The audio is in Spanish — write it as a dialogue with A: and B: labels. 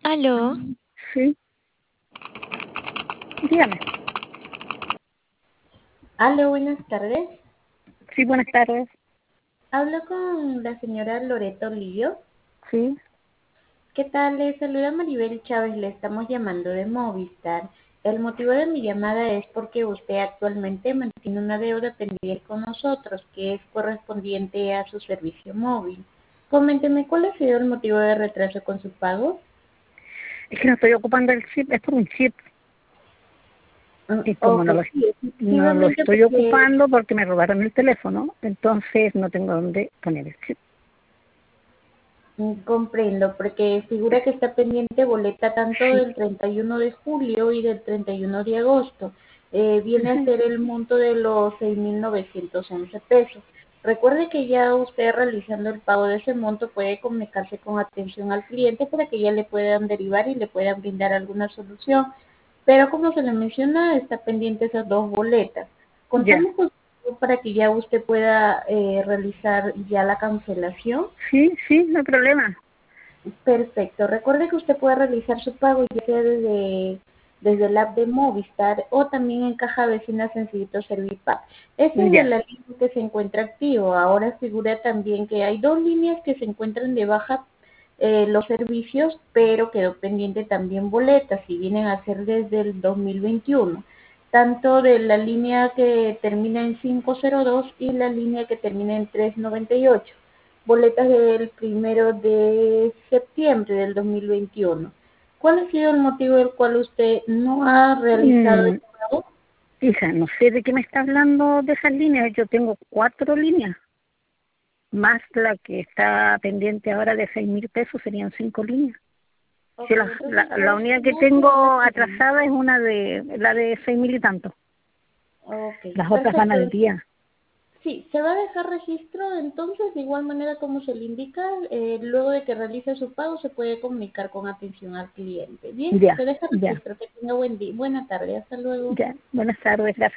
A: Aló,
B: Sí, dígame.
C: Aló, buenas tardes.
B: Sí, buenas tardes.
C: Hablo con la señora Loreto Lío.
B: Sí,
C: ¿Qué tal? Le saluda Maribel Chávez. Le estamos llamando de Movistar. El motivo de mi llamada es porque usted actualmente mantiene una deuda pendiente con nosotros, que es correspondiente a su servicio móvil. Coménteme, ¿cuál ha sido el motivo de retraso con su pago?
B: es que no estoy ocupando el chip, es por un chip. Y como
C: Ok, sí,
B: no lo
C: efectivamente,
B: estoy
C: porque
B: ocupando porque me robaron el teléfono, entonces no tengo dónde poner el chip.
C: comprendo, porque figura que está pendiente boleta tanto
B: Sí,
C: del 31 de julio y del 31 de agosto. Viene a
B: ajá,
C: ser el monto de los 6.911 pesos. Recuerde que ya usted realizando el pago de ese monto puede comunicarse con atención al cliente para que ya le puedan derivar y le puedan brindar alguna solución. Pero como se le menciona, está pendiente esas dos boletas.
B: ya.
C: Contamos con para que ya usted pueda realizar ya la cancelación.
B: Sí, sí, no hay problema.
C: Perfecto. Recuerde que usted puede realizar su pago ya sea desde el app de Movistar o también en Caja Vecina Sencillito Servipack. Esa es de
B: Ya,
C: la línea que se encuentra activo. Ahora figura también que hay dos líneas que se encuentran de baja los servicios, pero quedó pendiente también boletas y vienen a ser desde el 2021. Tanto de la línea que termina en 502 y la línea que termina en 398 boletas del 1 de septiembre del 2021. ¿Cuál ha sido el motivo del cual usted no ha realizado el
B: mm,
C: pago?
B: hija, no sé de qué me está hablando de esas líneas. Yo tengo 4 líneas, más la que está pendiente ahora de 6.000 pesos, serían 5 líneas. Sí,
C: Ok,
B: la,
C: entonces
B: la
C: solo
B: única que
C: no se va
B: tengo
C: a hacer.
B: atrasada es la de 6.000 y tanto.
C: Ok,
B: Las otras van
C: perfecto.
B: al día.
C: Sí, se va a dejar registro, entonces de igual manera como se le indica, luego de que realice su pago se puede comunicar con atención al cliente. Bien,
B: Ya,
C: se deja
B: ya,
C: registro, que tenga buen día, buena tarde, hasta luego.
B: ya. Buenas tardes, gracias.